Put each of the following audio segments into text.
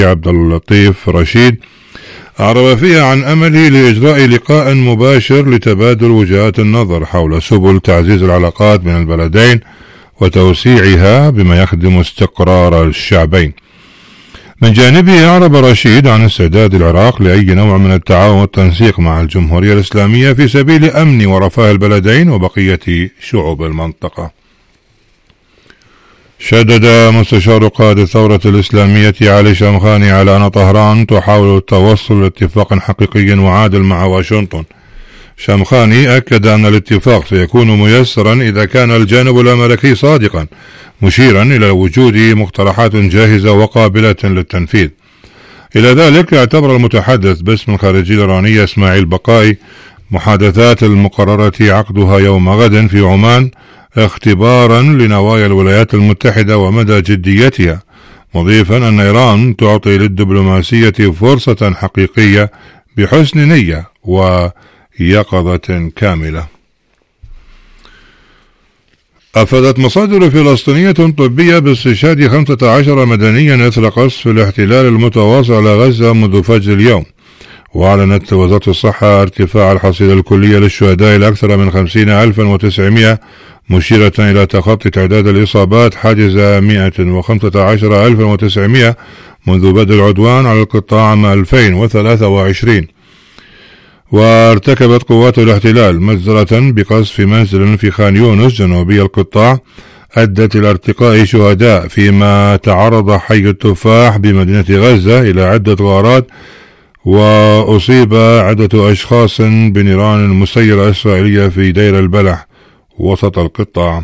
عبد اللطيف رشيد، أعرب فيها عن أمله لإجراء لقاء مباشر لتبادل وجهات النظر حول سبل تعزيز العلاقات بين البلدين وتوسيعها بما يخدم استقرار الشعبين. من جانبه أعرب رشيد عن استعداد العراق لأي نوع من التعاون والتنسيق مع الجمهورية الإسلامية في سبيل أمن ورفاه البلدين وبقية شعوب المنطقة. شدد مستشار قائد الثورة الإسلامية علي شامخاني على أن طهران تحاول التوصل لاتفاق حقيقي وعادل مع واشنطن. شامخاني أكد أن الاتفاق سيكون ميسرا إذا كان الجانب الأمريكي صادقا، مشيرا إلى وجود مقترحات جاهزة وقابلة للتنفيذ. إلى ذلك اعتبر المتحدث باسم الخارجية الإيرانية إسماعيل بقائي محادثات المقررة عقدها يوم غد في عمان اختبارا لنوايا الولايات المتحدة ومدى جديتها، مضيفا أن إيران تعطي للدبلوماسية فرصة حقيقية بحسن نية ويقظة كاملة. أفادت مصادر فلسطينية طبية باستشهاد 15 مدنيا إثر قصف الاحتلال المتواصل على غزة منذ فجر اليوم. وأعلنت وزارة الصحة ارتفاع الحصيلة الكلية للشهداء إلى أكثر من 50,900، مشيرة إلى تخطي تعداد الإصابات حاجز 115,900 منذ بدء العدوان على القطاع عام 2023. وارتكبت قوات الاحتلال مجزرة بقصف منزل في خان يونس جنوبي القطاع أدت إلى ارتقاء شهداء، فيما تعرض حي التفاح بمدينة غزة إلى عدة غارات، وأصيب عدة أشخاص بنيران مسيرة إسرائيلية في دير البلح وسط القطاع.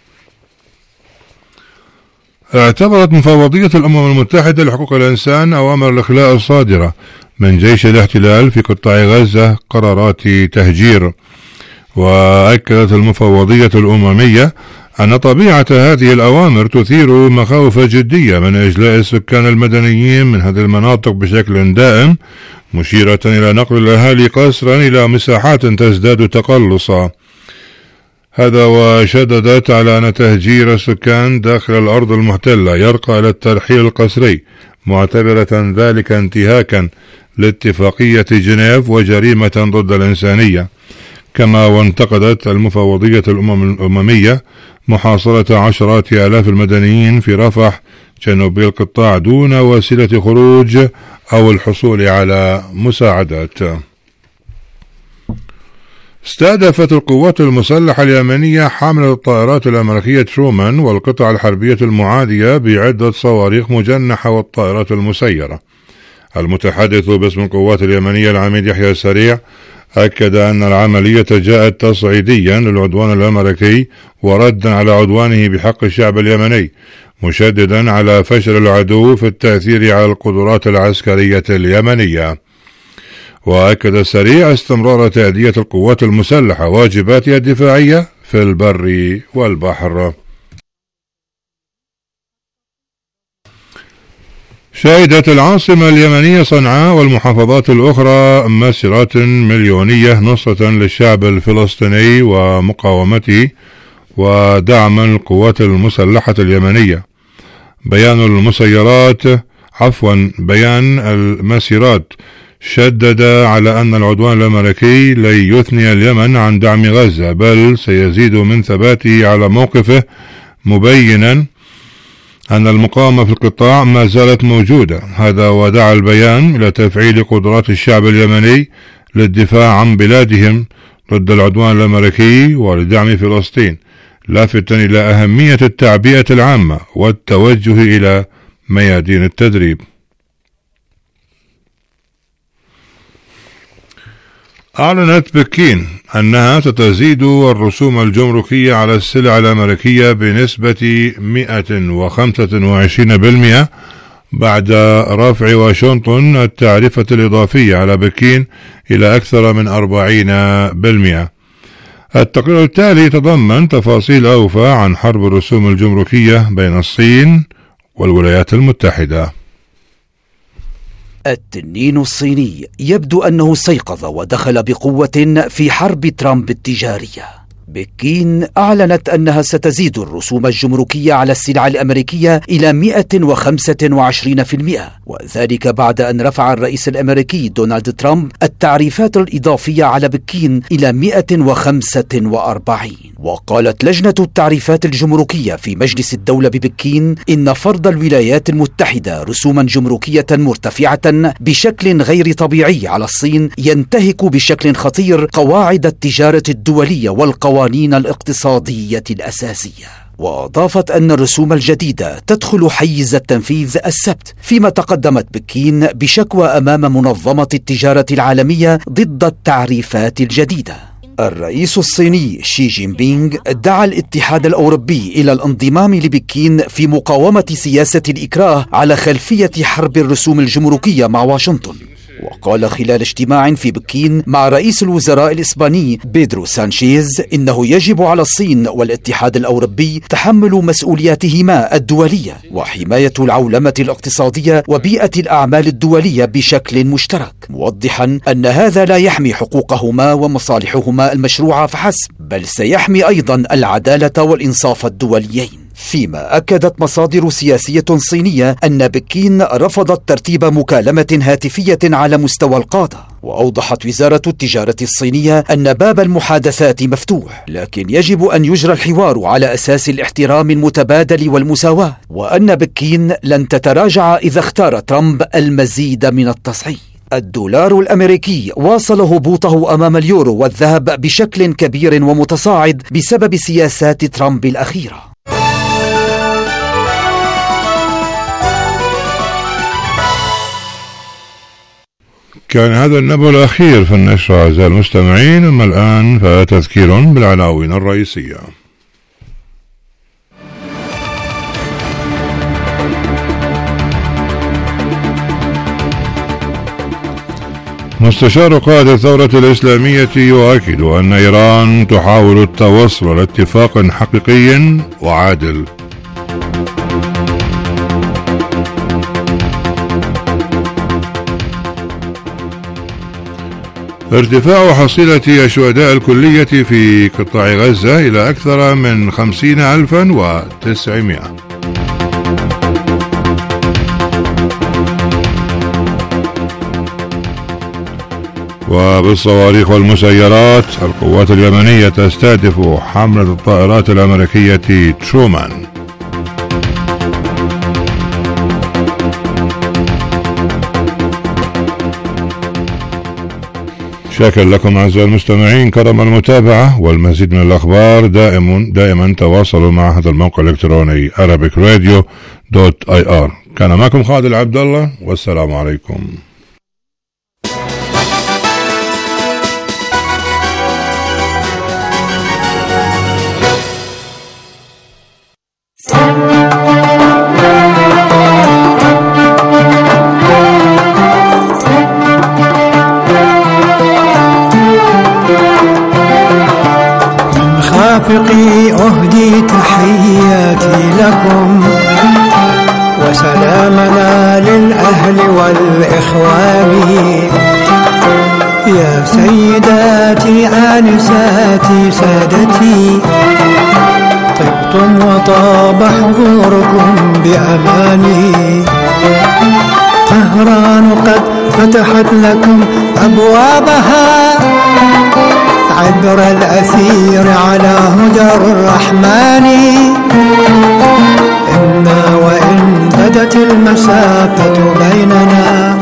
اعتبرت مفوضية الأمم المتحدة لحقوق الإنسان أوامر الإخلاء الصادرة من جيش الاحتلال في قطاع غزة قرارات تهجير. وأكدت المفوضية الأممية أن طبيعة هذه الأوامر تثير مخاوف جدية من إجلاء السكان المدنيين من هذه المناطق بشكل دائم، مشيرة إلى نقل الأهالي قسرا إلى مساحات تزداد تقلصا. هذا وشددت على أن تهجير السكان داخل الأرض المحتلة يرقى إلى الترحيل القسري، معتبرة ذلك انتهاكا لاتفاقية جنيف وجريمة ضد الإنسانية. كما وانتقدت المفوضية الأممية محاصرة عشرات آلاف المدنيين في رفح جنوبي القطاع دون وسيلة خروج أو الحصول على مساعدات. استهدفت القوات المسلحة اليمنية حاملة الطائرات الأمريكية ترومان والقطع الحربية المعادية بعدة صواريخ مجنحة والطائرات المسيرة. المتحدث باسم القوات اليمنية العميد يحيى السريع أكد أن العملية جاءت تصعيديا للعدوان الأمريكي وردا على عدوانه بحق الشعب اليمني، مشددا على فشل العدو في التأثير على القدرات العسكرية اليمنية. وأكد السريع استمرار تأدية القوات المسلحة واجباتها الدفاعية في البر والبحر. شهدت العاصمة اليمنية صنعاء والمحافظات الأخرى مسيرات مليونية نصرة للشعب الفلسطيني ومقاومته ودعما القوات المسلحة اليمنية. بيان المسيرات شدد على أن العدوان الأمريكي لن يثني اليمن عن دعم غزة، بل سيزيد من ثباته على موقفه، مبينا أن المقاومة في القطاع ما زالت موجودة. هذا ودعا البيان إلى تفعيل قدرات الشعب اليمني للدفاع عن بلادهم ضد العدوان الأمريكي ولدعم فلسطين، لافتا إلى أهمية التعبئة العامة والتوجه إلى ميادين التدريب. أعلنت بكين أنها ستزيد الرسوم الجمركية على السلع الأمريكية بنسبة 125% بعد رفع واشنطن التعرفة الإضافية على بكين إلى أكثر من 40%. التقرير التالي يتضمن تفاصيل أوفى عن حرب الرسوم الجمركية بين الصين والولايات المتحدة. التنين الصيني يبدو أنه استيقظ ودخل بقوة في حرب ترامب التجارية. بكين أعلنت أنها ستزيد الرسوم الجمركية على السلع الأمريكية إلى 125%، وذلك بعد أن رفع الرئيس الأمريكي دونالد ترامب التعريفات الإضافية على بكين إلى 145. وقالت لجنة التعريفات الجمركية في مجلس الدولة ببكين إن فرض الولايات المتحدة رسوما جمركية مرتفعة بشكل غير طبيعي على الصين ينتهك بشكل خطير قواعد التجارة الدولية والقوانين الاقتصادية الأساسية. وأضافت أن الرسوم الجديدة تدخل حيز التنفيذ السبت، فيما تقدمت بكين بشكوى أمام منظمة التجارة العالمية ضد التعريفات الجديدة. الرئيس الصيني شي جين بينغ دعا الاتحاد الأوروبي إلى الانضمام لبكين في مقاومة سياسة الإكراه على خلفية حرب الرسوم الجمركية مع واشنطن. وقال خلال اجتماع في بكين مع رئيس الوزراء الإسباني بيدرو سانشيز إنه يجب على الصين والاتحاد الأوروبي تحمل مسؤولياتهما الدولية وحماية العولمة الاقتصادية وبيئة الأعمال الدولية بشكل مشترك، موضحا أن هذا لا يحمي حقوقهما ومصالحهما المشروعة فحسب، بل سيحمي أيضا العدالة والإنصاف الدوليين. فيما أكدت مصادر سياسية صينية أن بكين رفضت ترتيب مكالمة هاتفية على مستوى القادة. وأوضحت وزارة التجارة الصينية أن باب المحادثات مفتوح، لكن يجب أن يجرى الحوار على أساس الاحترام المتبادل والمساواة، وأن بكين لن تتراجع إذا اختار ترامب المزيد من التصعيد. الدولار الأمريكي واصل هبوطه أمام اليورو والذهب بشكل كبير ومتصاعد بسبب سياسات ترامب الأخيرة. كان هذا النبأ الأخير في النشرة أعزائي المستمعين. أما الآن فتذكير بالعناوين الرئيسية. مستشار قائد الثورة الإسلامية يؤكد أن إيران تحاول التوصل لاتفاق حقيقي وعادل. ارتفاع حصيلة الشهداء الكلية في قطاع غزة إلى أكثر من 50,900. وبالصواريخ والمسيرات القوات اليمنية تستهدف حملة الطائرات الأمريكية ترومان. شاكر لكم أعزائي المستمعين كرم المتابعة، والمزيد من الأخبار دائما تواصلوا مع هذا الموقع الإلكتروني arabicradio.ir. كان معكم خالد العبد الله، والسلام عليكم. خافقي أهدي تحياتي لكم وسلامنا للأهل والإخوان، يا سيداتي آنساتي سادتي، طبتم وطاب حضوركم بأماني. طهران قد فتحت لكم أبوابها عبر الأثير على هدى الرحمن. إنا وإن بدت المسافة بيننا،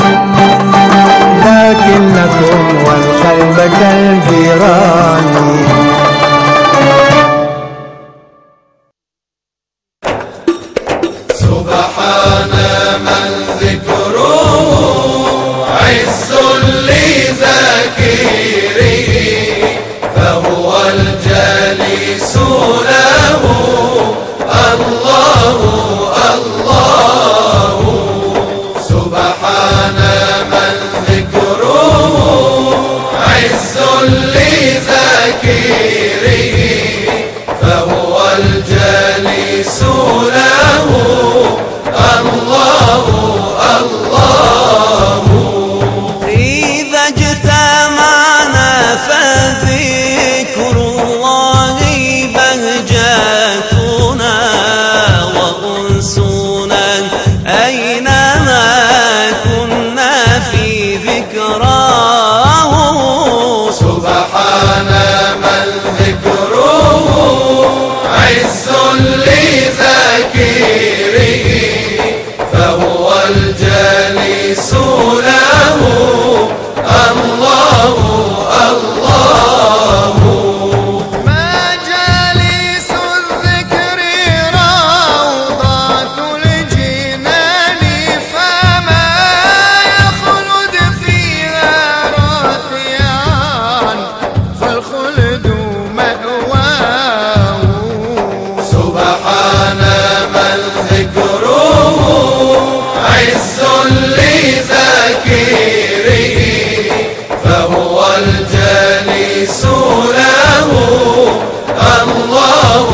لكنكم والقلب كالجيران. سبحان من ذكره عز لذاكره، فهو الجالس له الله الله. سبحان من ذكره عز لذاكره، فهو الجالس له الله الله. إذا اجتمعنا فذكر الله له الله الله. مجالس الذكر روضات الجنان فما يخلد فيها راثيان فالخلد مأواه. سبحان من ذكره عز لذاكره فهو الجالس له الله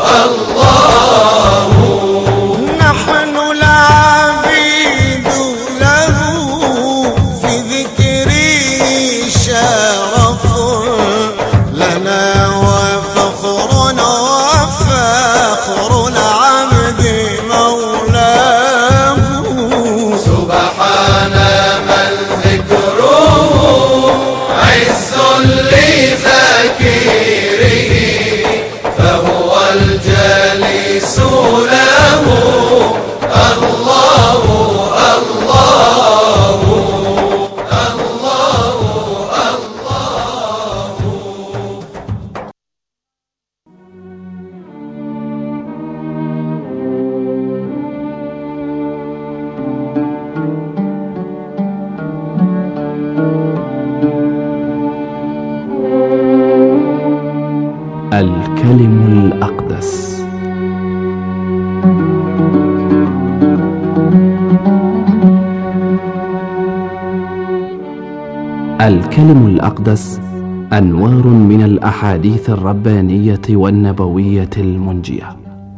الله. نحن العبيد له في ذكره شرف لنا وفخرنا وفخر العبد مولاه. سبحان من ذكره عز لذاكره فهو الجالس له الله الله الله الله. الكلم الأقدس. الكلم الأقدس أنوار من الأحاديث الربانية والنبوية المنجية.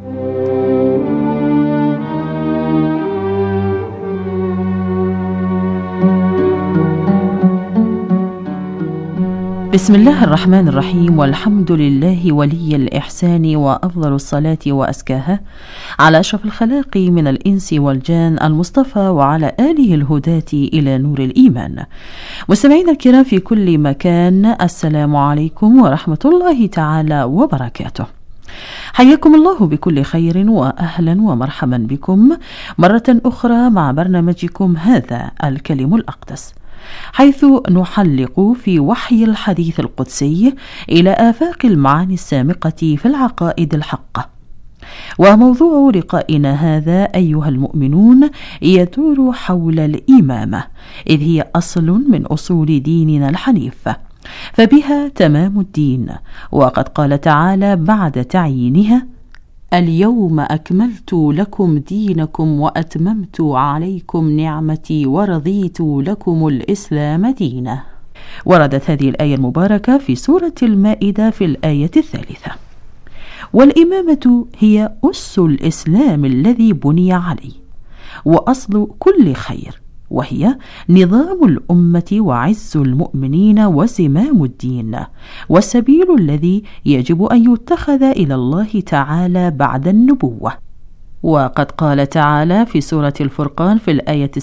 بسم الله الرحمن الرحيم، والحمد لله ولي الإحسان، وأفضل الصلاة وأزكاها على أشرف الخلائق من الإنس والجان المصطفى وعلى آله الهداة إلى نور الإيمان. مستمعينا الكرام في كل مكان، السلام عليكم ورحمة الله تعالى وبركاته. حياكم الله بكل خير وأهلا ومرحبا بكم مرة أخرى مع برنامجكم هذا الكلم الأقدس، حيث نحلق في وحي الحديث القدسي إلى آفاق المعاني السامقة في العقائد الحقة. وموضوع لقائنا هذا أيها المؤمنون يدور حول الإمامة، إذ هي أصل من أصول ديننا الحنيف، فبها تمام الدين. وقد قال تعالى بعد تعيينها: اليوم أكملت لكم دينكم وأتممت عليكم نعمتي ورضيت لكم الإسلام دينا. وردت هذه الآية المباركة في سورة المائدة في الآية 3. والإمامة هي أس الإسلام الذي بني عليه وأصل كل خير، وهي نظام الأمة وعز المؤمنين وزمام الدين، والسبيل الذي يجب أن يتخذ إلى الله تعالى بعد النبوة. وقد قال تعالى في سورة الفرقان في الآية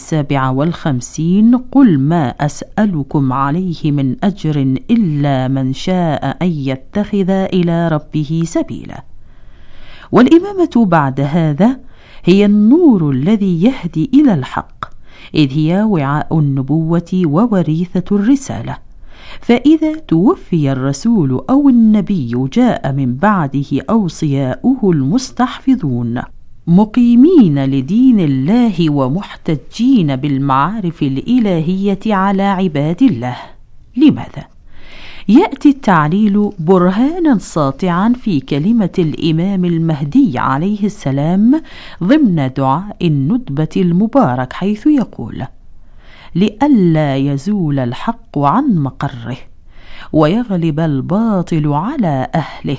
57: قل ما أسألكم عليه من أجر إلا من شاء أن يتخذ إلى ربه سبيلا. والإمامة بعد هذا هي النور الذي يهدي إلى الحق، إذ هي وعاء النبوة ووريثة الرسالة. فإذا توفي الرسول أو النبي جاء من بعده أوصياؤه المستحفظون مقيمين لدين الله ومحتجين بالمعارف الإلهية على عباد الله. لماذا؟ يأتي التعليل برهانا ساطعا في كلمة الإمام المهدي عليه السلام ضمن دعاء الندبة المبارك، حيث يقول: لئلا يزول الحق عن مقره ويغلب الباطل على أهله،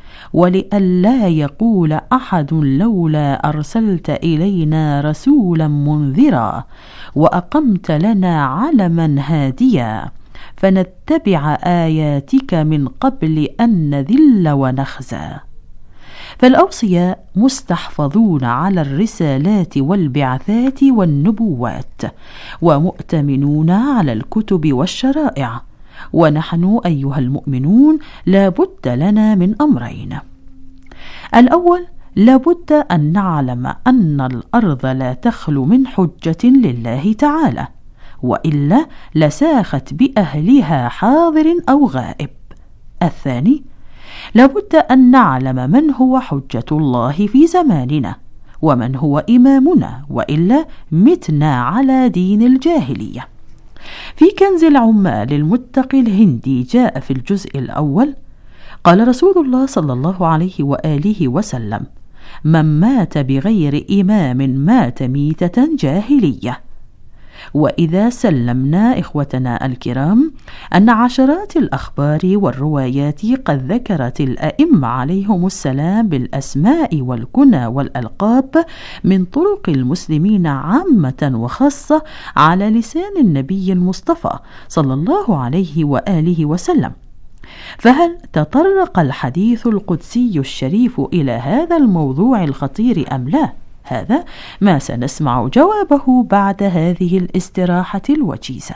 ولئلا يقول أحد لولا أرسلت إلينا رسولا منذرا وأقمت لنا علما هاديا فنتبع آياتك من قبل أن نذل ونخزى. فالأوصياء مستحفظون على الرسالات والبعثات والنبوات، ومؤتمنون على الكتب والشرائع. ونحن أيها المؤمنون لا بد لنا من أمرين: الأول لابد أن نعلم أن الأرض لا تخلو من حجة لله تعالى، وإلا لساخت بأهلها حاضر أو غائب. الثاني، لابد أن نعلم من هو حجة الله في زماننا ومن هو إمامنا، وإلا متنا على دين الجاهلية. في كنز العمال المتقي الهندي جاء في الجزء الأول: قال رسول الله صلى الله عليه وآله وسلم: من مات بغير إمام مات ميتة جاهلية. وإذا سلمنا إخوتنا الكرام أن عشرات الأخبار والروايات قد ذكرت الأئمة عليهم السلام بالأسماء والكنى والألقاب من طرق المسلمين عامة وخاصة على لسان النبي المصطفى صلى الله عليه وآله وسلم، فهل تطرق الحديث القدسي الشريف إلى هذا الموضوع الخطير أم لا؟ هذا ما سنسمع جوابه بعد هذه الاستراحة الوجيزة.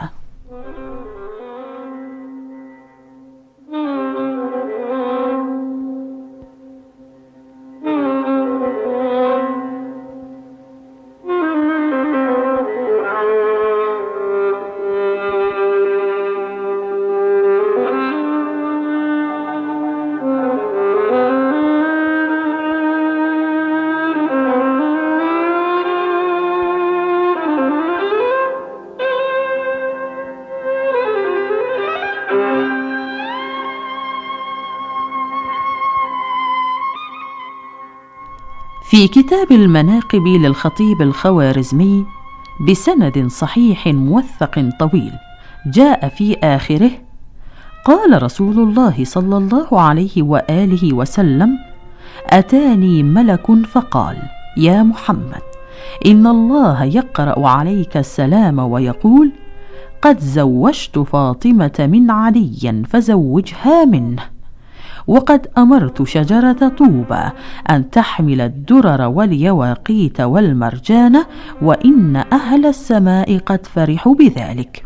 في كتاب المناقب للخطيب الخوارزمي بسند صحيح موثق طويل جاء في آخره: قال رسول الله صلى الله عليه وآله وسلم: أتاني ملك فقال: يا محمد، إن الله يقرأ عليك السلام ويقول: قد زوجت فاطمة من علي فزوجها منه، وقد أمرت شجرة طوبى أن تحمل الدرر واليواقيت والمرجان، وإن أهل السماء قد فرحوا بذلك،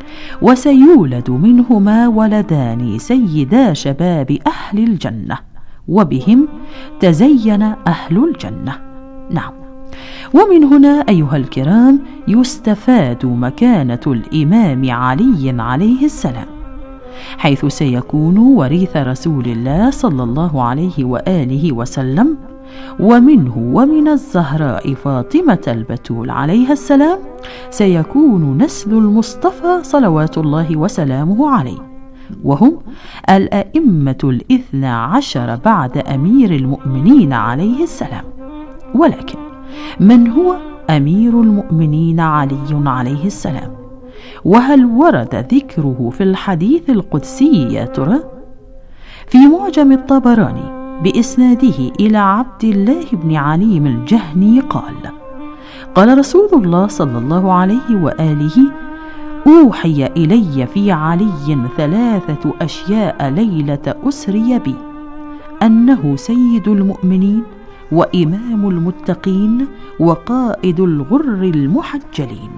وسيولد منهما ولدان سيدا شباب أهل الجنة، وبهم تزين أهل الجنة. نعم، ومن هنا أيها الكرام يستفاد مكانة الإمام علي عليه السلام، حيث سيكون وريث رسول الله صلى الله عليه وآله وسلم، ومنه ومن الزهراء فاطمة البتول عليها السلام سيكون نسل المصطفى صلوات الله وسلامه عليه، وهم الأئمة 12 بعد أمير المؤمنين عليه السلام. ولكن من هو أمير المؤمنين علي عليه السلام؟ وهل ورد ذكره في الحديث القدسي يا ترى؟ في معجم الطبراني بإسناده إلى عبد الله بن علي الجهني قال: قال رسول الله صلى الله عليه وآله: أوحي إلي في علي 3 أشياء ليلة أسري بي: أنه سيد المؤمنين، وإمام المتقين، وقائد الغر المحجلين.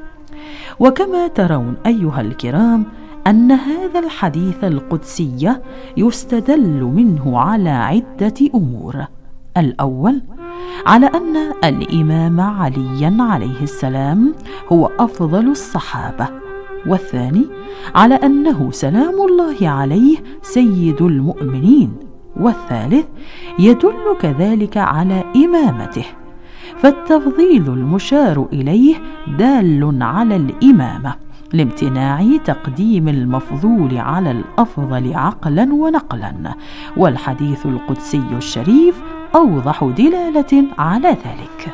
وكما ترون أيها الكرام أن هذا الحديث القدسي يستدل منه على عدة أمور: الأول، على أن الإمام عليا عليه السلام هو أفضل الصحابة، والثاني على أنه سلام الله عليه سيد المؤمنين، والثالث يدل كذلك على إمامته، فالتفضيل المشار إليه دال على الإمامة لامتناع تقديم المفضول على الأفضل عقلا ونقلا، والحديث القدسي الشريف أوضح دلالة على ذلك.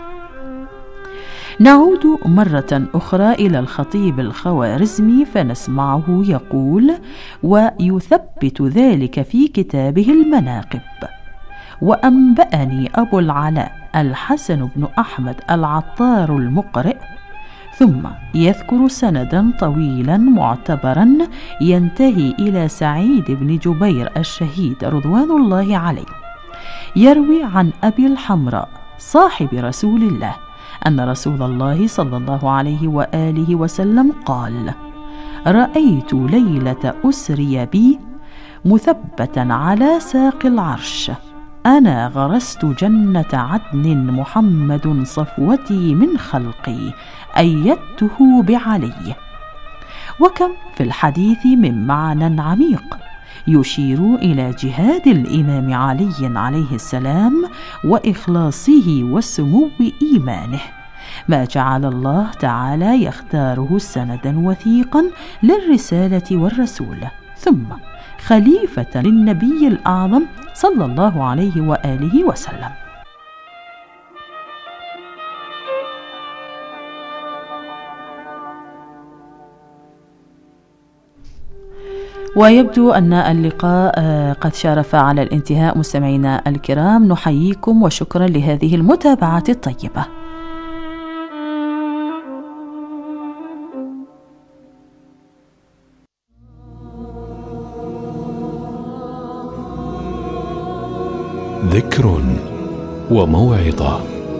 نعود مرة أخرى إلى الخطيب الخوارزمي فنسمعه يقول، ويثبت ذلك في كتابه المناقب: وأنبأني أبو العلاء الحسن بن أحمد العطار المقرئ، ثم يذكر سندا طويلا معتبرا ينتهي إلى سعيد بن جبير الشهيد رضوان الله عليه، يروي عن أبي الحمراء صاحب رسول الله أن رسول الله صلى الله عليه وآله وسلم قال: رأيت ليلة أسري بي مثبتا على ساق العرش، أنا غرست جنة عدن محمد صفوتي من خلقي أيدته بعلي. وكم في الحديث من معنى عميق يشير إلى جهاد الإمام علي عليه السلام وإخلاصه وسمو إيمانه، ما جعل الله تعالى يختاره سندا وثيقا للرسالة والرسول، ثم خليفة للنبي الأعظم صلى الله عليه وآله وسلم. ويبدو أن اللقاء قد شرف على الانتهاء. مستمعينا الكرام، نحييكم وشكرا لهذه المتابعة الطيبة. ذكر وموعظة.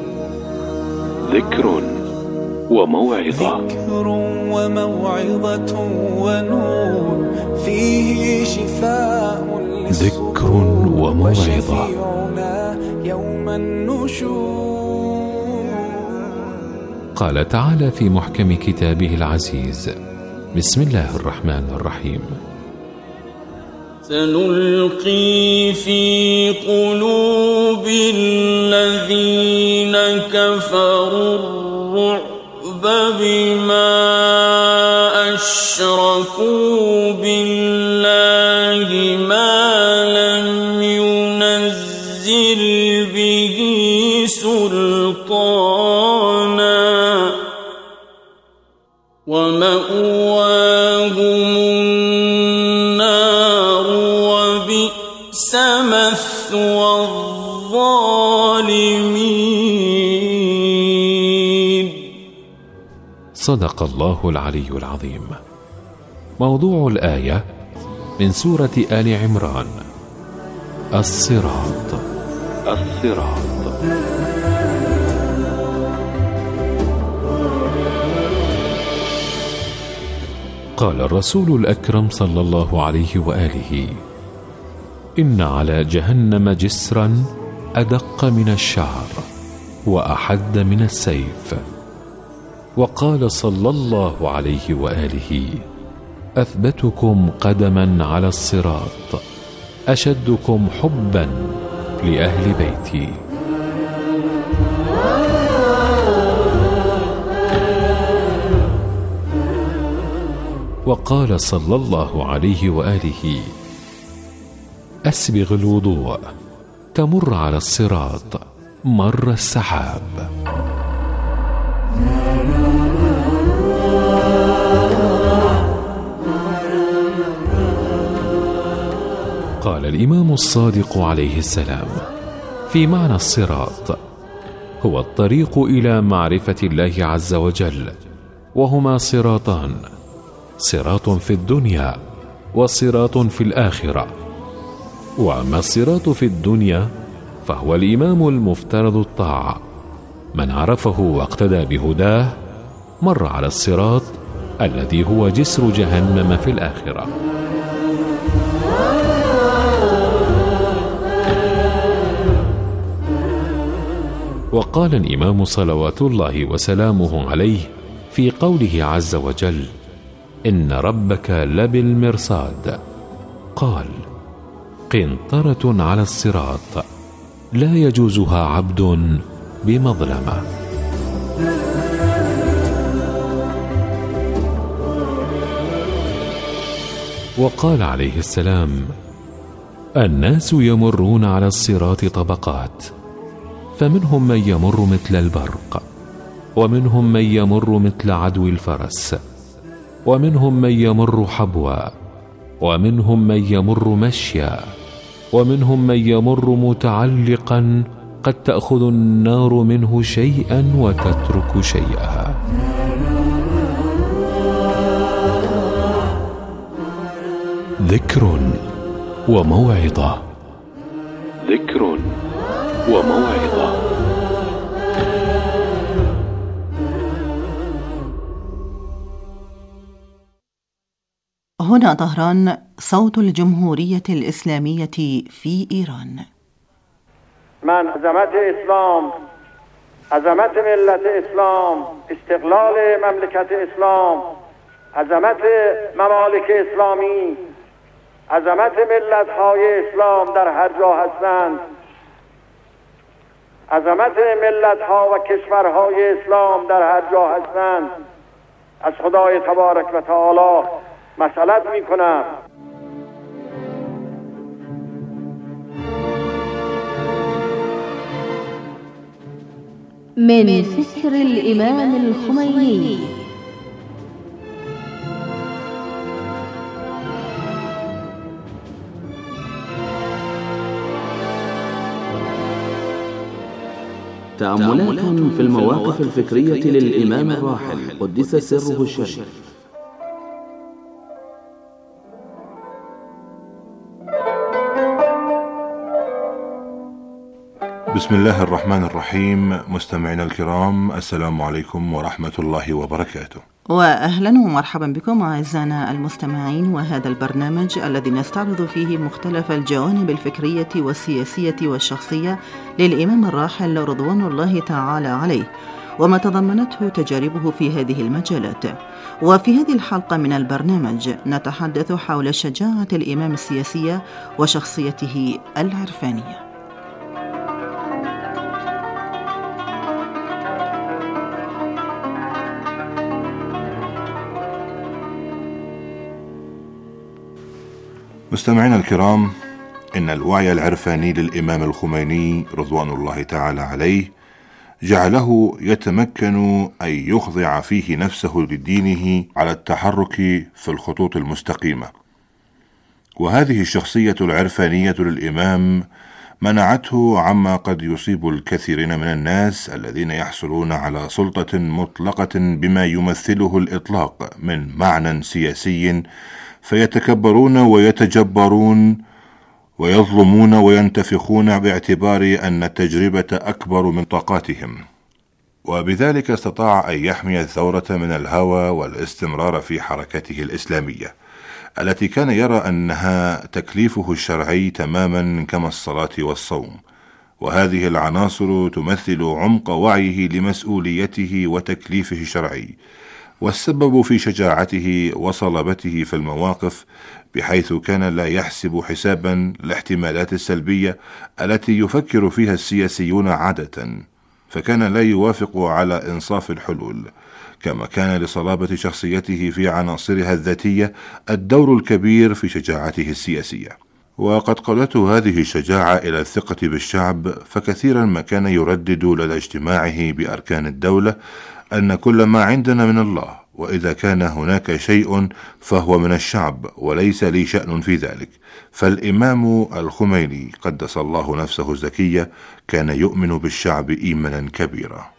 ذكر وموعظة. ذكر وموعظة ونور فيه شفاء ذكر وموعظة يوم النشور. قال تعالى في محكم كتابه العزيز: بسم الله الرحمن الرحيم: سنلقي في قلوب الذين كفروا الرعب بما أشركوا بالله ما لم ينزل به سلطانا ومأواهم النار وبئس مثوى الظالمين. صدق الله العلي العظيم. موضوع الآية من سورة آل عمران: الصراط. الصراط. قال الرسول الأكرم صلى الله عليه وآله: إن على جهنم جسرا أدق من الشعر وأحد من السيف. وقال صلى الله عليه وآله: أثبتكم قدما على الصراط أشدكم حبا لأهل بيتي. وقال صلى الله عليه وآله: أسبغ الوضوء تمر على الصراط مر السحاب. قال الإمام الصادق عليه السلام في معنى الصراط: هو الطريق إلى معرفة الله عز وجل، وهما صراطان: صراط في الدنيا وصراط في الآخرة. وأما الصراط في الدنيا فهو الإمام المفترض الطاعة، من عرفه واقتدى بهداه مر على الصراط الذي هو جسر جهنم في الآخرة. وقال الإمام صلوات الله وسلامه عليه في قوله عز وجل: إن ربك لبالمرصاد، قال: قنطرة على الصراط لا يجوزها عبد بمظلمة. وقال عليه السلام: الناس يمرون على الصراط طبقات، فمنهم من يمر مثل البرق، ومنهم من يمر مثل عدو الفرس، ومنهم من يمر حبوا، ومنهم من يمر مشيا، ومنهم من يمر متعلقا قد تأخذ النار منه شيئا وتترك شيئا. ذكر وموعظة. ذكر وموعظة. هنا طهران، صوت الجمهورية الإسلامية في إيران. من عظمت اسلام، عظمت ملت اسلام، استقلال مملکت اسلام، عظمت ممالک اسلامی، عظمت ملت‌های اسلام در هر جا هستند، عظمت ملت‌ها و کشورهای اسلام در هر جا هستند، از خدای تبارک و تعالی مسئلت می‌کنم. من فكر الإمام الخميني. تأملات في المواقف الفكرية للإمام الراحل قدس سره الشريف. بسم الله الرحمن الرحيم. مستمعينا الكرام، السلام عليكم ورحمة الله وبركاته، وأهلا ومرحبا بكم أعزائنا المستمعين، وهذا البرنامج الذي نستعرض فيه مختلف الجوانب الفكرية والسياسية والشخصية للإمام الراحل رضوان الله تعالى عليه، وما تضمنته تجاربه في هذه المجالات. وفي هذه الحلقة من البرنامج نتحدث حول شجاعة الإمام السياسية وشخصيته العرفانية. مستمعينا الكرام، إن الوعي العرفاني للإمام الخميني رضوان الله تعالى عليه جعله يتمكن أن يخضع فيه نفسه لدينه على التحرك في الخطوط المستقيمة. وهذه الشخصية العرفانية للإمام منعته عما قد يصيب الكثيرين من الناس الذين يحصلون على سلطة مطلقة بما يمثله الإطلاق من معنى سياسي، فيتكبرون ويتجبرون ويظلمون وينتفخون باعتبار أن التجربة أكبر من طاقاتهم. وبذلك استطاع أن يحمي الثورة من الهوى والاستمرار في حركته الإسلامية التي كان يرى أنها تكليفه الشرعي تماما كما الصلاة والصوم. وهذه العناصر تمثل عمق وعيه لمسؤوليته وتكليفه الشرعي، والسبب في شجاعته وصلابته في المواقف، بحيث كان لا يحسب حسابا الاحتمالات السلبية التي يفكر فيها السياسيون عادة، فكان لا يوافق على إنصاف الحلول. كما كان لصلابة شخصيته في عناصرها الذاتية الدور الكبير في شجاعته السياسية. وقد قادته هذه الشجاعة إلى الثقة بالشعب، فكثيرا ما كان يردد لدى اجتماعه بأركان الدولة أن كل ما عندنا من الله، وإذا كان هناك شيء فهو من الشعب وليس لي شأن في ذلك. فالإمام الخميني قدس الله نفسه الزكية كان يؤمن بالشعب إيمانا كبيرا.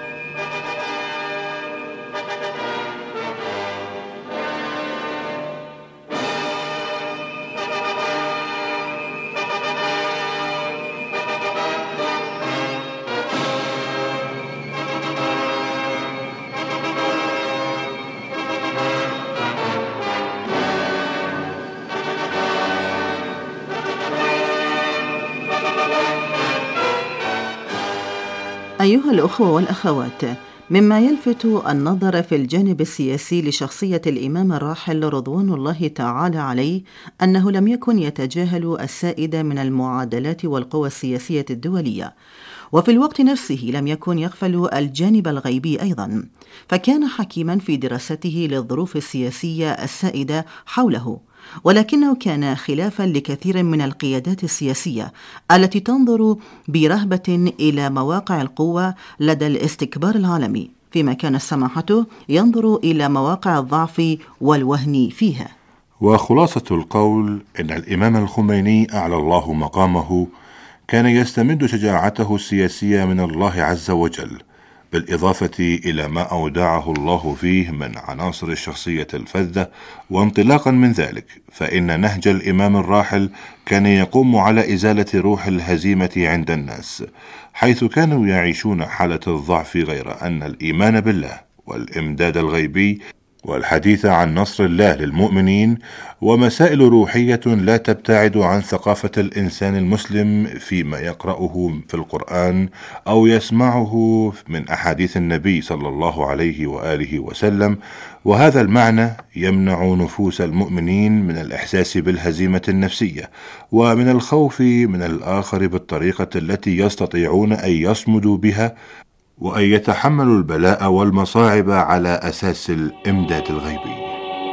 أيها الأخوة والأخوات، مما يلفت النظر في الجانب السياسي لشخصية الإمام الراحل رضوان الله تعالى عليه أنه لم يكن يتجاهل السائد من المعادلات والقوى السياسية الدولية، وفي الوقت نفسه لم يكن يغفل الجانب الغيبي أيضا، فكان حكيما في دراسته للظروف السياسية السائدة حوله، ولكنه كان خلافا لكثير من القيادات السياسية التي تنظر برهبة إلى مواقع القوة لدى الاستكبار العالمي، فيما كان سماحته ينظر إلى مواقع الضعف والوهن فيها. وخلاصة القول إن الإمام الخميني أعلى الله مقامه كان يستمد شجاعته السياسية من الله عز وجل، بالإضافة إلى ما أودعه الله فيه من عناصر الشخصية الفذة. وانطلاقا من ذلك فإن نهج الإمام الراحل كان يقوم على إزالة روح الهزيمة عند الناس، حيث كانوا يعيشون حالة الضعف، غير أن الإيمان بالله والإمداد الغيبي والحديث عن نصر الله للمؤمنين، ومسائل روحية لا تبتعد عن ثقافة الإنسان المسلم فيما يقرأه في القرآن أو يسمعه من أحاديث النبي صلى الله عليه وآله وسلم. وهذا المعنى يمنع نفوس المؤمنين من الإحساس بالهزيمة النفسية ومن الخوف من الآخر بالطريقة التي يستطيعون أن يصمدوا بها، وأن يتحملوا البلاء والمصاعب على أساس الإمداد الغيبي.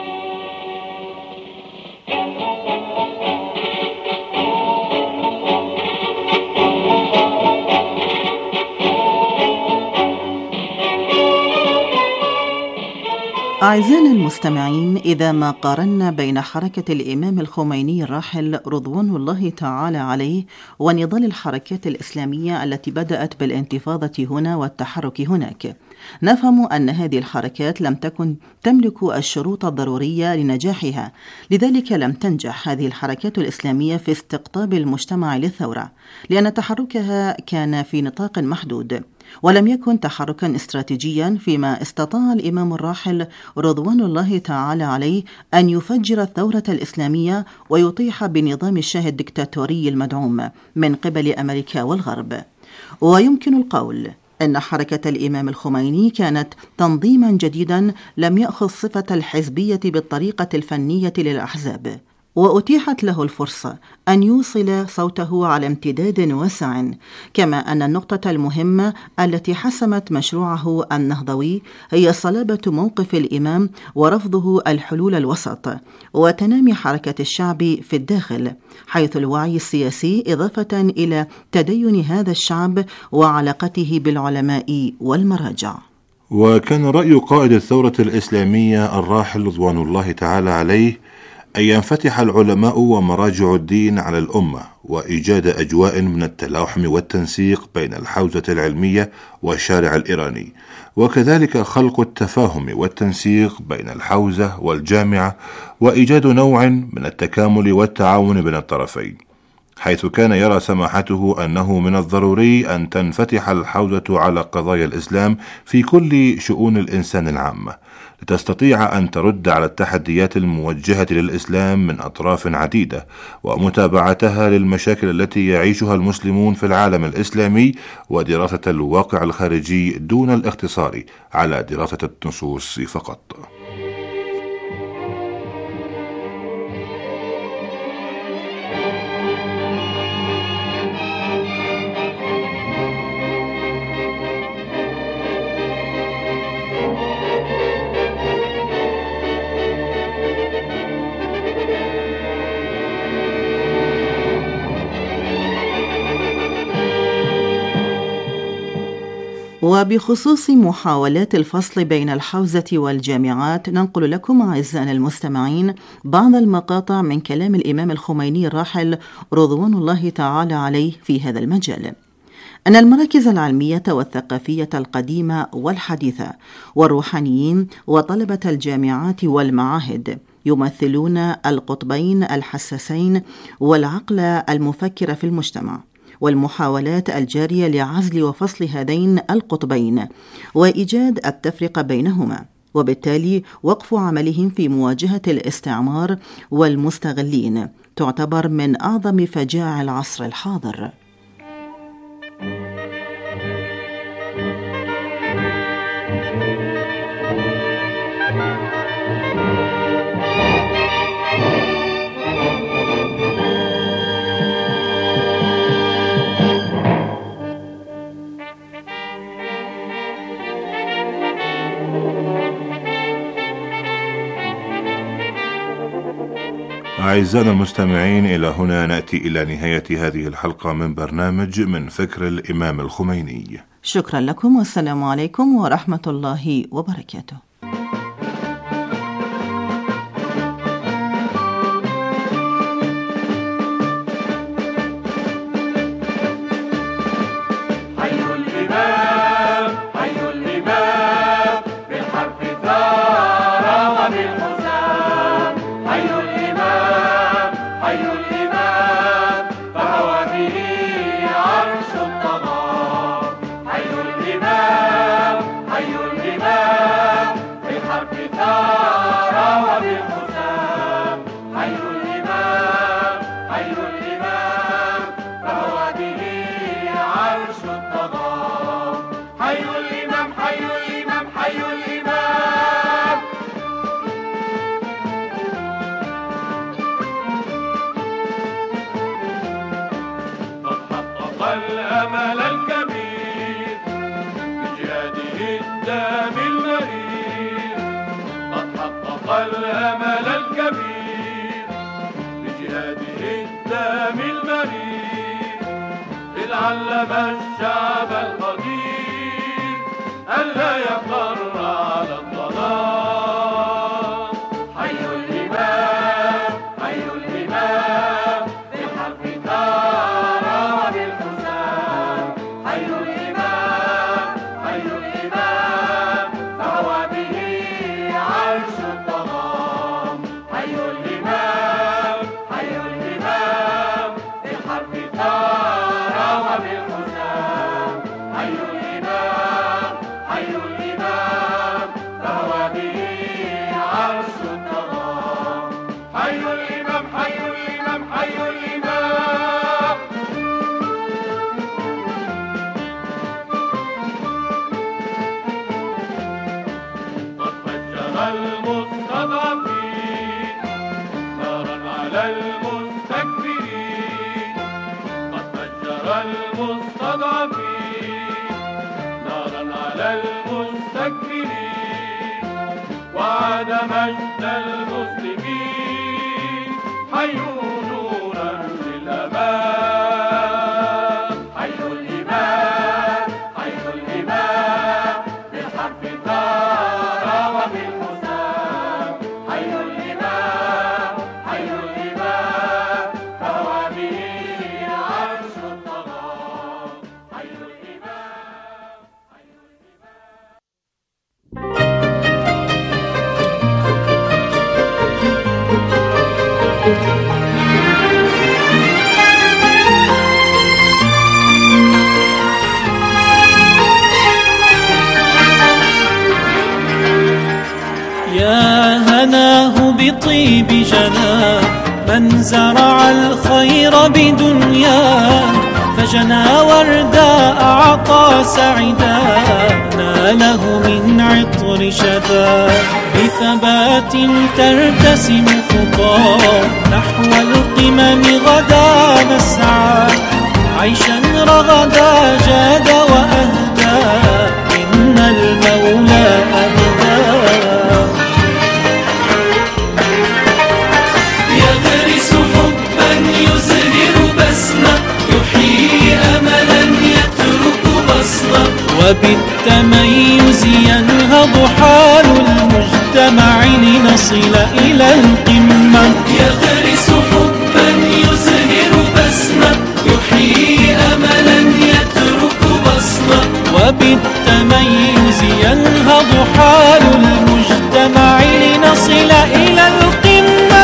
أعزائنا المستمعين، إذا ما قارنا بين حركة الإمام الخميني الراحل رضوان الله تعالى عليه ونضال الحركات الإسلامية التي بدأت بالانتفاضة هنا والتحرك هناك، نفهم أن هذه الحركات لم تكن تملك الشروط الضرورية لنجاحها، لذلك لم تنجح هذه الحركات الإسلامية في استقطاب المجتمع للثورة، لأن تحركها كان في نطاق محدود ولم يكن تحركا استراتيجيا، فيما استطاع الإمام الراحل رضوان الله تعالى عليه أن يفجر الثورة الإسلامية ويطيح بنظام الشاه الدكتاتوري المدعوم من قبل أمريكا والغرب. ويمكن القول أن حركة الإمام الخميني كانت تنظيما جديدا لم يأخذ صفة الحزبية بالطريقة الفنية للأحزاب، وأتيحت له الفرصة أن يوصل صوته على امتداد واسع، كما أن النقطة المهمة التي حسمت مشروعه النهضوي هي صلابة موقف الإمام ورفضه الحلول الوسط وتنامي حركة الشعب في الداخل، حيث الوعي السياسي إضافة إلى تدين هذا الشعب وعلاقته بالعلماء والمراجع. وكان رأي قائد الثورة الإسلامية الراحل رضوان الله تعالى عليه أن ينفتح العلماء ومراجع الدين على الأمة، وإيجاد أجواء من التلاحم والتنسيق بين الحوزة العلمية والشارع الإيراني، وكذلك خلق التفاهم والتنسيق بين الحوزة والجامعة، وإيجاد نوع من التكامل والتعاون بين الطرفين، حيث كان يرى سماحته أنه من الضروري أن تنفتح الحوزة على قضايا الإسلام في كل شؤون الإنسان العامة، لتستطيع أن ترد على التحديات الموجهة للإسلام من أطراف عديدة، ومتابعتها للمشاكل التي يعيشها المسلمون في العالم الإسلامي، ودراسة الواقع الخارجي دون الاقتصار على دراسة النصوص فقط. وبخصوص محاولات الفصل بين الحوزة والجامعات، ننقل لكم أعزائنا المستمعين بعض المقاطع من كلام الإمام الخميني الراحل رضوان الله تعالى عليه في هذا المجال. أن المراكز العلمية والثقافية القديمة والحديثة والروحانيين وطلبة الجامعات والمعاهد يمثلون القطبين الحساسين والعقل المفكر في المجتمع، والمحاولات الجارية لعزل وفصل هذين القطبين وإيجاد التفرقة بينهما، وبالتالي وقف عملهم في مواجهة الاستعمار والمستغلين تعتبر من أعظم فجائع العصر الحاضر. أعزائنا المستمعين، إلى هنا نأتي إلى نهاية هذه الحلقة من برنامج من فكر الإمام الخميني. شكرا لكم، والسلام عليكم ورحمة الله وبركاته. حي الإمام حقق الأمل الكبير بجهاده الدام المرير، إذ علم الشعب القدير ألا يقر على الظلام. حي الإمام حي الإمام بالحق ثارى وبالحسام. حي الإمام حي الإمام فهو به عرش الظلام. حي الإمام حي الإمام بالحق ثارى وبالحسام. حي الإمام حي الإمام فهو به عرش الظلام. حي الإمام حي الإمام حي الإمام. قد فجر المستضعفين نارا على المستكبرين. قد فجر المستضعفين نارا على المستكبرين، وعاد مجد المسلمين حيوا نورا للأمام. حي الإمام حي الإمام بالحرب ثارى وبالحسام. حي الإمام حي الإمام فهو به عرش الظلام. حي الإمام حي يا هناه بطيب جناه من زرع الخير بدنياه، فجنى وردا أعطى سعدا ناله من عطر شذا. بثبات ترتسم خطاه نحو القمم غدا نسعى، عيشا رغدا جاد وأهدى إن المولى أهدى. يغرس حبا يزهر بسمة، يحيي أملا يترك بصمة، وبالتميز ينهض حال المجتمع لنصل إلى القمة. يغرس حبا يزهر بسمة، يحيي أملا يترك بصمة، وبالتميز ينهض حال المجتمع لنصل إلى القمة.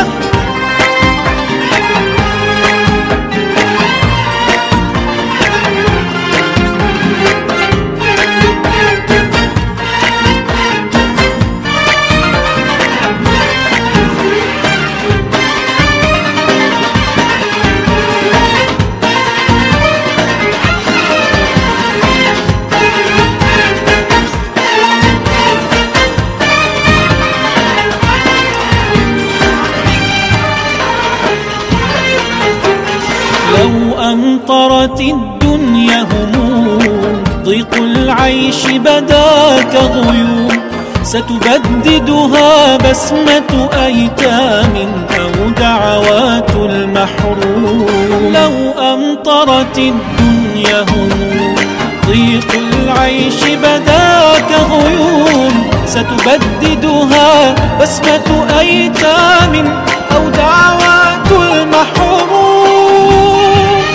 لو أمطرت الدنيا هموم، ضيق العيش بدا كغيوم، ستبددها بسمة أيتام أو دعوات المحروم. لو أمطرت الدنيا هموم، ضيق العيش بدا كغيوم، ستبددها بسمة أيتام أو دعوات المحروم.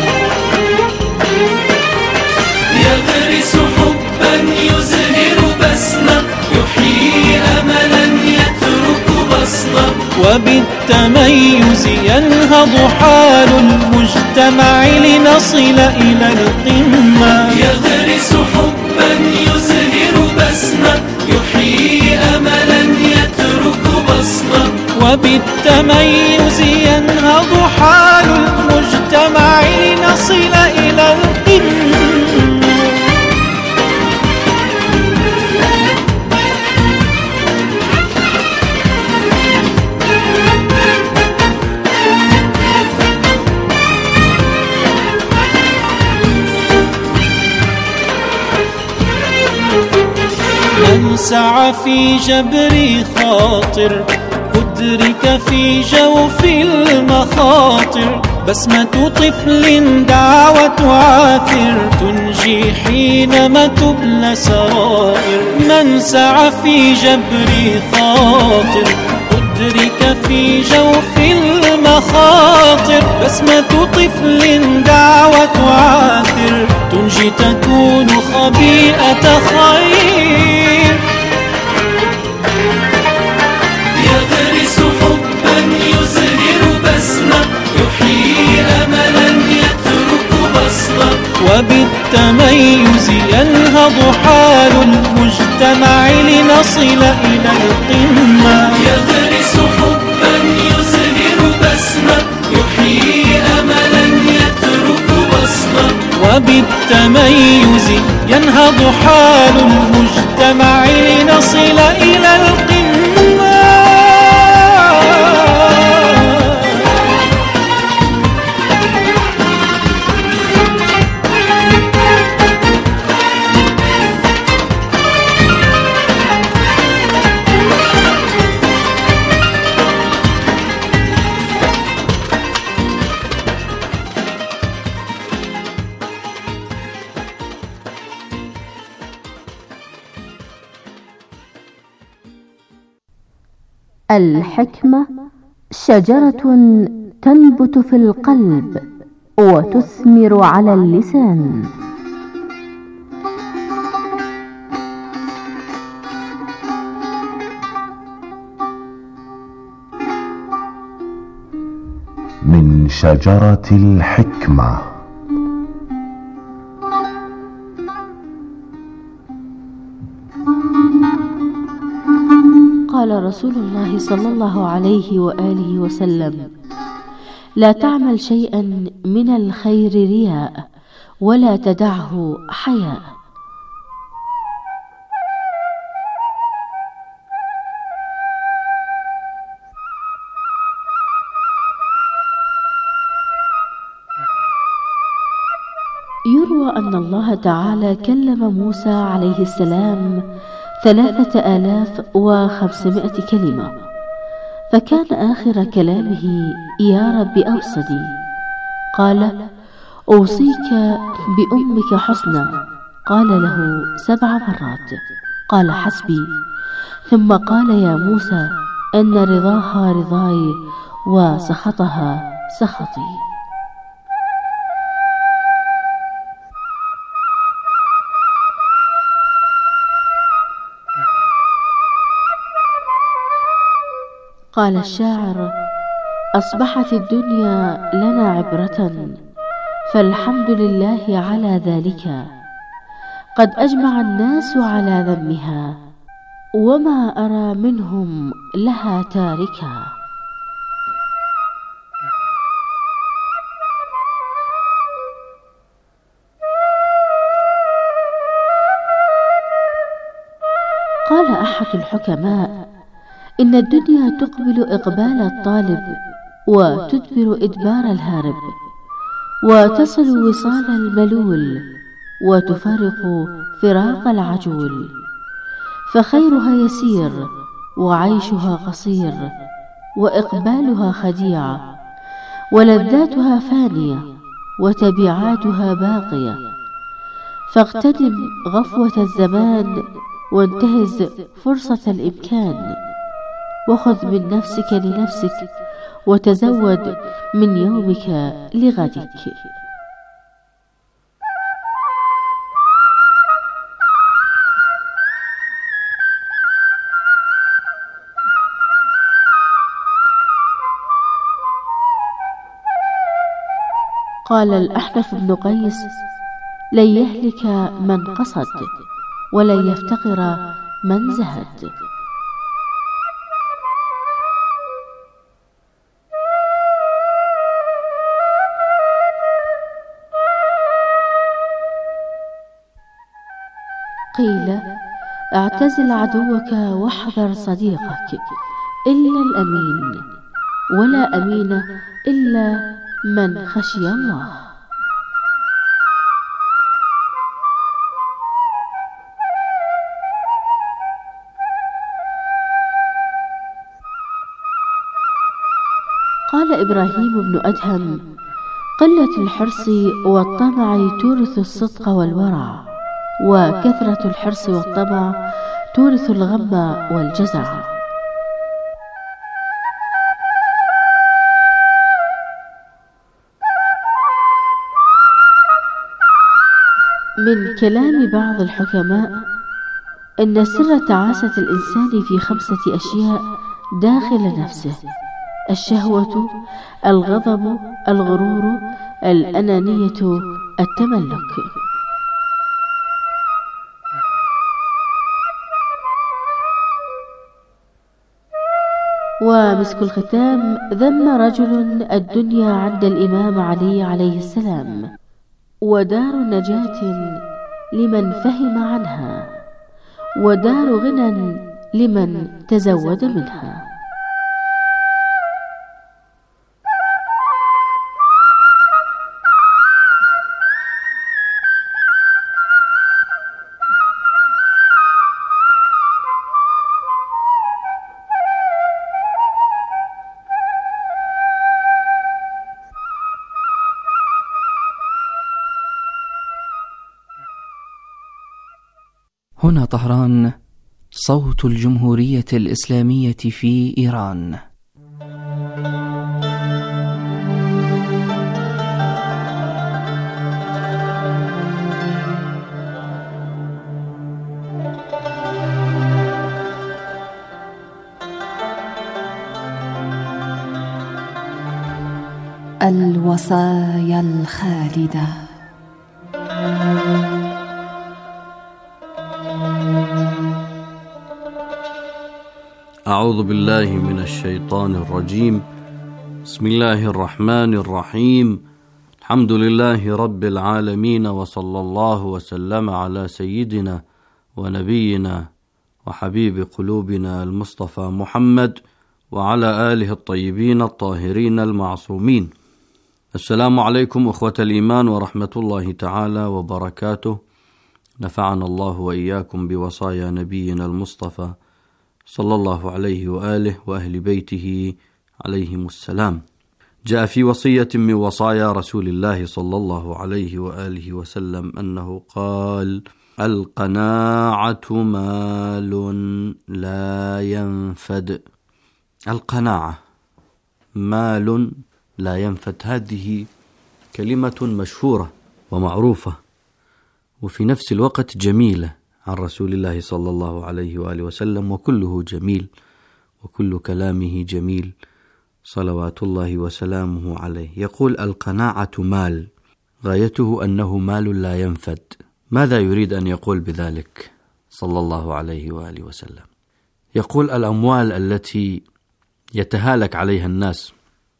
يغرس حبا يزهر بسمة، يحيي أملا يترك بصمة، وبالتميز ينهض حال المجتمع لنصل إلى القمة. يغرس حبا يزهر بسمة، يحيي أملا يترك بصمة، وبالتميز ينهض حال المجتمع لنصل إلى القمة. من سعى في جبر خاطر أدرك في جوف المخاطر بسمة طفل دعوة عاثر تنجي حينما تبلى سرائر من سعى في جبر خاطر. أدرك في جوف المخاطر بسمة طفل دعوة عاثر تنجي تكون خبيئة خير. يغرس حبا يزهر بسمة يحيي أملا يترك بصمة وبالتميز ينهض حال المجتمع لنصل إلى القمة. يغرس حبا يزهر بسمة يحيي أملا يترك بصمة وبالتميز ينهض حال المجتمع لنصل إلى القمة. الحكمة شجرة تنبت في القلب وتثمر على اللسان. من شجرة الحكمة. قال رسول الله صلى الله عليه وآله وسلم: لا تعمل شيئا من الخير رياء ولا تدعه حياء. يروى أن الله تعالى كلم موسى عليه السلام 3500 كلمة، فكان آخر كلامه: يا رب أوصني. قال: أوصيك بأمك حسنا. قال له 7 مرات. قال: حسبي. ثم قال: يا موسى، أن رضاها رضاي وسخطها سخطي. قال الشاعر: أصبحت الدنيا لنا عبرة، فالحمد لله على ذلك. قد أجمع الناس على ذمها، وما أرى منهم لها تاركا. قال أحد الحكماء: إن الدنيا تقبل إقبال الطالب وتدبر إدبار الهارب، وتصل وصال الملول وتفارق فراق العجول، فخيرها يسير وعيشها قصير وإقبالها خديع، ولذاتها فانية وتبعاتها باقية. فاغتنم غفوة الزمان وانتهز فرصة الإمكان، وخذ من نفسك لنفسك، وتزود من يومك لغدك. قال الأحنف بن قيس: لن يهلك من قصد، ولن يفتقر من زهد. قيل: اعتزل عدوك واحذر صديقك إلا الأمين، ولا أمين إلا من خشي الله. قال إبراهيم بن أدهم: قلة الحرص والطمع تورث الصدق والورع، وكثرة الحرص والطمع تورث الغم والجزع. من كلام بعض الحكماء إن سر تعاسة الإنسان في 5 أشياء داخل نفسه: الشهوة، الغضب، الغرور، الأنانية، التملك. ومسك الختام: ذم رجل الدنيا عند الإمام علي عليه السلام، ودار نجاة لمن فهم عنها، ودار غنى لمن تزود منها. هنا طهران، صوت الجمهورية الإسلامية في إيران. الوصايا الخالدة. أعوذ بالله من الشيطان الرجيم. بسم الله الرحمن الرحيم. الحمد لله رب العالمين، وصلى الله وسلم على سيدنا ونبينا وحبيب قلوبنا المصطفى محمد وعلى آله الطيبين الطاهرين المعصومين. السلام عليكم أخوة الإيمان ورحمة الله تعالى وبركاته. نفعنا الله وإياكم بوصايا نبينا المصطفى صلى الله عليه وآله وأهل بيته عليهم السلام. جاء في وصية من وصايا رسول الله صلى الله عليه وآله وسلم أنه قال: القناعة مال لا ينفد. القناعة مال لا ينفد، هذه كلمة مشهورة ومعروفة، وفي نفس الوقت جميلة عن رسول الله صلى الله عليه وآله وسلم، وكله جميل وكل كلامه جميل صلوات الله وسلامه عليه. يقول: القناعة مال، غايته أنه مال لا ينفد. ماذا يريد أن يقول بذلك صلى الله عليه وآله وسلم؟ يقول: الأموال التي يتهالك عليها الناس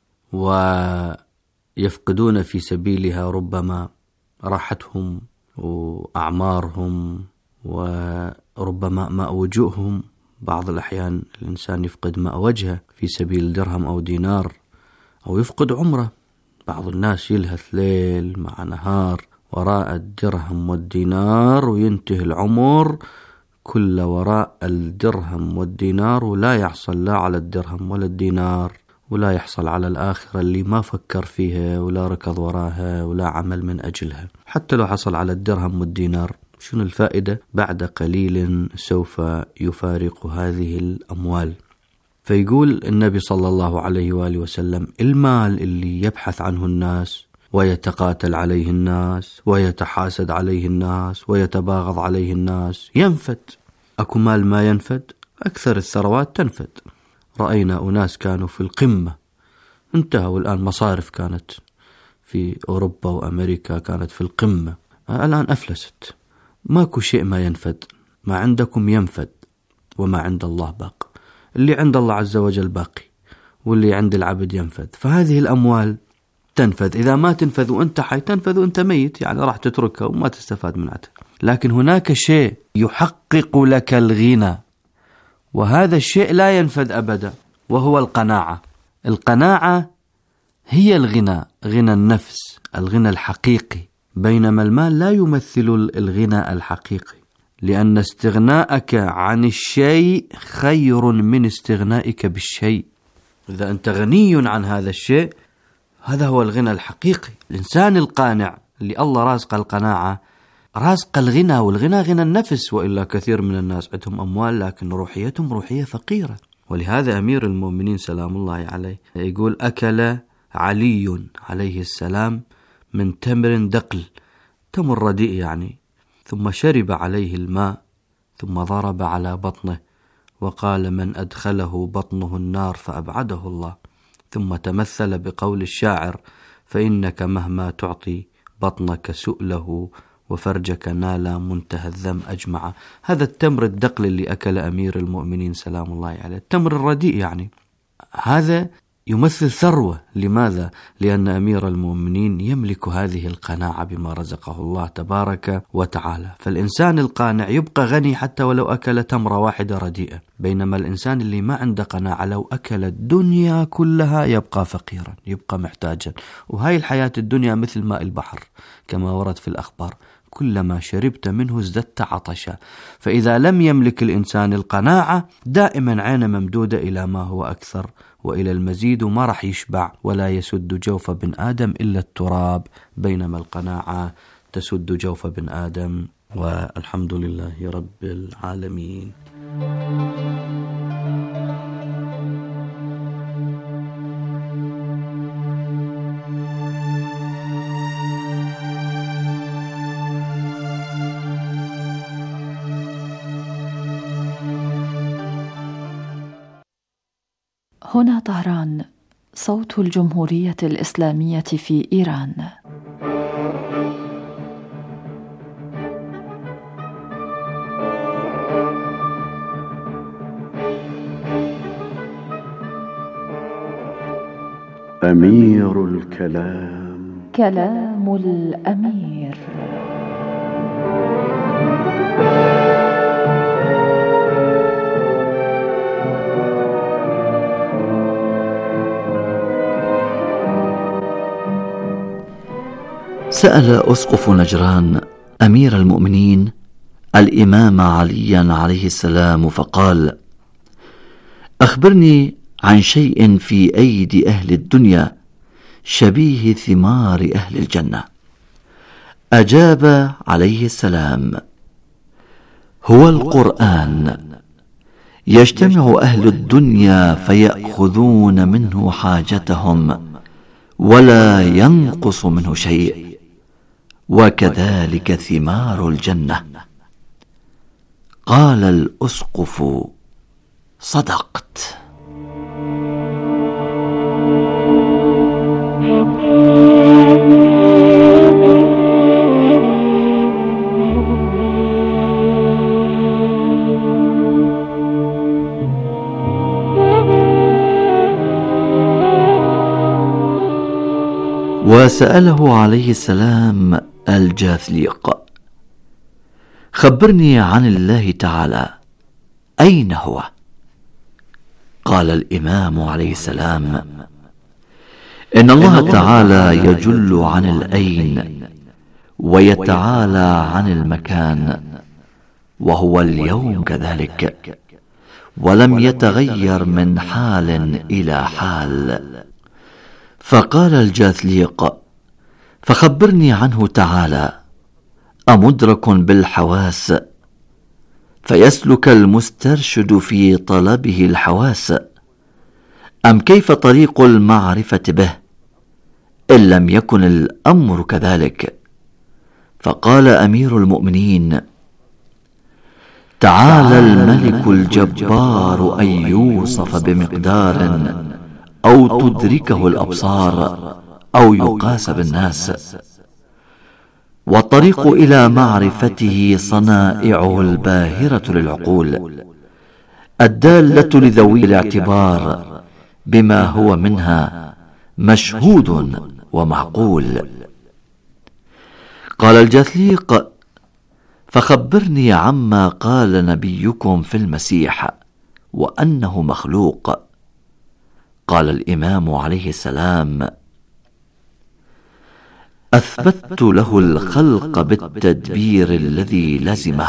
ويفقدون في سبيلها ربما راحتهم وأعمارهم وربما ماء وجوههم. بعض الأحيان الإنسان يفقد ماء وجهه في سبيل درهم أو دينار، أو يفقد عمره. بعض الناس يلهث ليل مع نهار وراء الدرهم والدينار، وينتهي العمر كل وراء الدرهم والدينار، ولا يحصل لا على الدرهم ولا الدينار، ولا يحصل على الآخرة اللي ما فكر فيها ولا ركض وراها ولا عمل من أجلها. حتى لو حصل على الدرهم والدينار، شنو الفائدة؟ بعد قليل سوف يفارق هذه الأموال. فيقول النبي صلى الله عليه وآله وسلم: المال اللي يبحث عنه الناس ويتقاتل عليه الناس ويتحاسد عليه الناس ويتباغض عليه الناس ينفد. أكو مال ما ينفد؟ أكثر الثروات تنفد. رأينا أناس كانوا في القمة انتهوا الآن. مصارف كانت في أوروبا وأمريكا كانت في القمة، الآن أفلست. ماكو شيء ما ينفد. ما عندكم ينفد وما عند الله باق. اللي عند الله عز وجل باقي، واللي عند العبد ينفد. فهذه الأموال تنفذ. إذا ما تنفذ وأنت حي، تنفذ وأنت ميت، يعني راح تتركها وما تستفاد منها. لكن هناك شيء يحقق لك الغنى، وهذا الشيء لا ينفذ أبدا، وهو القناعة. القناعة هي الغنى، غنى النفس، الغنى الحقيقي. بينما المال لا يمثل الغنى الحقيقي، لأن استغناءك عن الشيء خير من استغنائك بالشيء. إذا أنت غني عن هذا الشيء، هذا هو الغنى الحقيقي. الإنسان القانع اللي الله رازق القناعة رازق الغنى، والغنى غنى النفس. وإلا كثير من الناس عندهم أموال لكن روحيتهم روحية فقيرة. ولهذا أمير المؤمنين سلام الله عليه يقول: أكل علي عليه السلام من تمر دقل، تمر رديء يعني، ثم شرب عليه الماء ثم ضرب على بطنه وقال: من أدخله بطنه النار فأبعده الله. ثم تمثل بقول الشاعر: فإنك مهما تعطي بطنك سؤله وفرجك نال منتهى الذم أجمع. هذا التمر الدقل اللي أكل أمير المؤمنين سلام الله عليه، التمر الرديء يعني، هذا يمثل ثروة. لماذا؟ لأن أمير المؤمنين يملك هذه القناعة بما رزقه الله تبارك وتعالى. فالإنسان القانع يبقى غني حتى ولو أكل تمرة واحدة رديئة، بينما الإنسان اللي ما عنده قناعة لو أكل الدنيا كلها يبقى فقيرا، يبقى محتاجا. وهاي الحياة الدنيا مثل ماء البحر كما ورد في الأخبار، كلما شربت منه ازددت عطشا. فإذا لم يملك الإنسان القناعة دائما عينه ممدودة إلى ما هو أكثر وإلى المزيد، وما رح يشبع ولا يسد جوف بن آدم إلا التراب، بينما القناعة تسد جوف بن آدم. والحمد لله رب العالمين. هنا طهران، صوت الجمهورية الإسلامية في إيران. أمير الكلام، كلام الأمير. سأل أسقف نجران أمير المؤمنين الإمام عليا عليه السلام فقال: أخبرني عن شيء في أيدي أهل الدنيا شبيه ثمار أهل الجنة. أجاب عليه السلام: هو القرآن. يجتمع أهل الدنيا فيأخذون منه حاجتهم ولا ينقص منه شيء، وكذلك ثمار الجنة. قال الأسقف: صدقت. وسأله عليه السلام الجاثليق: خبرني عن الله تعالى، أين هو؟ قال الإمام عليه السلام: إن الله تعالى يجل عن الأين ويتعالى عن المكان، وهو اليوم كذلك، ولم يتغير من حال إلى حال. فقال الجاثليق: فخبرني عنه تعالى، أمدرك بالحواس فيسلك المسترشد في طلبه الحواس، أم كيف طريق المعرفة به إن لم يكن الأمر كذلك؟ فقال أمير المؤمنين: تعالى الملك الجبار أن يوصف بمقدار أو تدركه الأبصار أو يقاس بالناس، والطريق إلى معرفته صنائعه الباهرة للعقول الدالة لذوي الاعتبار بما هو منها مشهود ومعقول. قال الجاثليق: فخبرني عما قال نبيكم في المسيح وأنه مخلوق. قال الإمام عليه السلام: أثبت له الخلق بالتدبير الذي لزمه،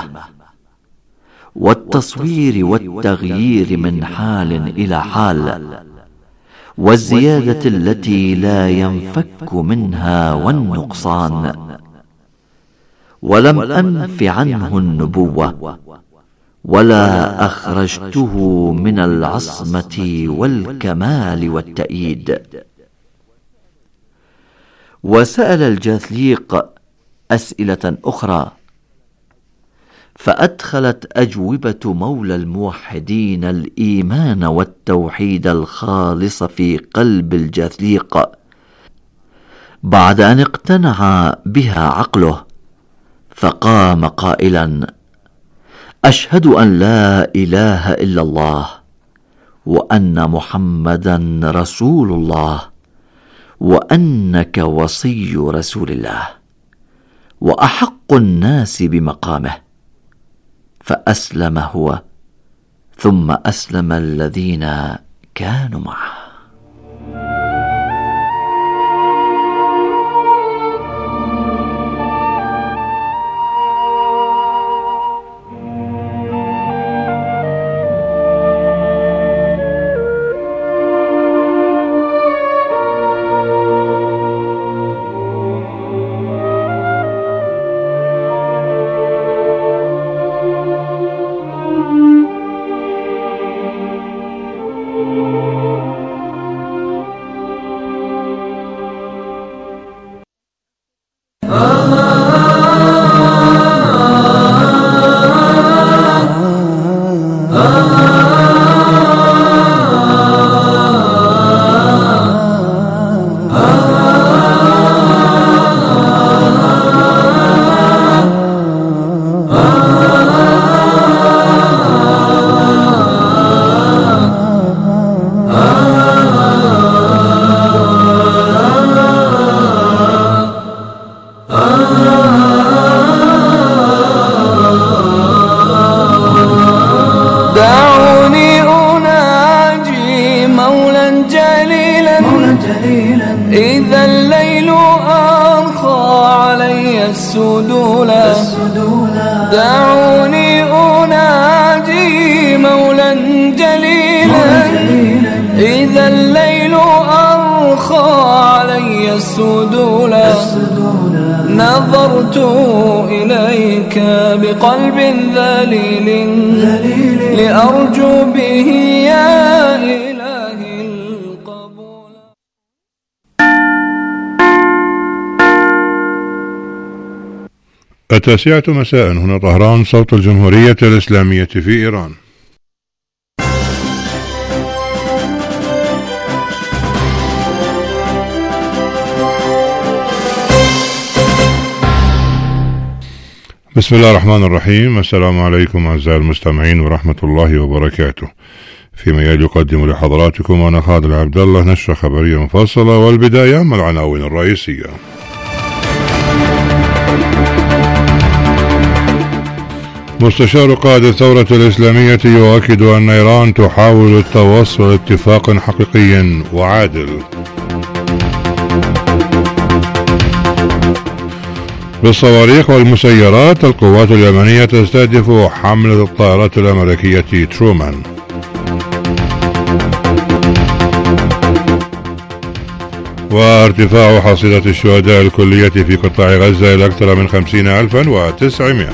والتصوير والتغيير من حال إلى حال، والزيادة التي لا ينفك منها والنقصان، ولم أنف عنه النبوة ولا أخرجته من العصمة والكمال والتأييد. وسأل الجاثليق أسئلة أخرى، فأدخلت أجوبة مولى الموحدين الإيمان والتوحيد الخالص في قلب الجاثليق بعد أن اقتنع بها عقله، فقام قائلا: أشهد أن لا إله إلا الله، وأن محمدا رسول الله، وأنك وصي رسول الله، وأحق الناس بمقامه. فأسلم هو، ثم أسلم الذين كانوا معه. إذا الليل أرخى علي السدولا، دعوني أناجي مولا جليلا. إذا الليل أرخى علي السدولا، نظرت إليك بقلب ذليل لأرجو به يا إلهي القبول. التاسعة مساء، هنا طهران، صوت الجمهورية الإسلامية في إيران. بسم الله الرحمن الرحيم. السلام عليكم أعزائي المستمعين ورحمة الله وبركاته. فيما يلي يقدم لحضراتكم أنا خالد عبد الله نشرة خبرية مفصلة، والبداية مع العناوين الرئيسية. مستشار قائد الثورة الإسلامية يؤكد أن إيران تحاول التوصل لاتفاق حقيقي وعادل. بالصواريخ والمسيرات، القوات اليمنية تستهدف حملة الطائرات الأمريكية ترومان. وارتفاع حصيلة الشهداء الكلية في قطاع غزة إلى أكثر من 50,900.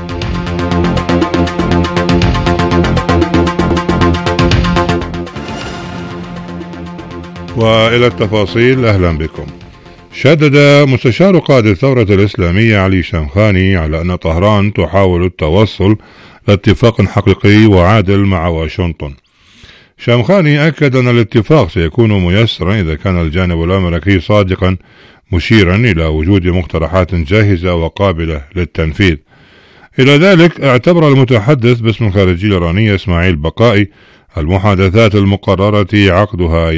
وإلى التفاصيل، أهلا بكم. شدد مستشار قائد الثورة الإسلامية علي شامخاني على أن طهران تحاول التوصل لاتفاق حقيقي وعادل مع واشنطن. شامخاني أكد أن الاتفاق سيكون ميسرا إذا كان الجانب الأمريكي صادقا، مشيرا إلى وجود مقترحات جاهزة وقابلة للتنفيذ. إلى ذلك اعتبر المتحدث باسم الخارجية الإيرانية إسماعيل بقائي المحادثات المقررة عقدها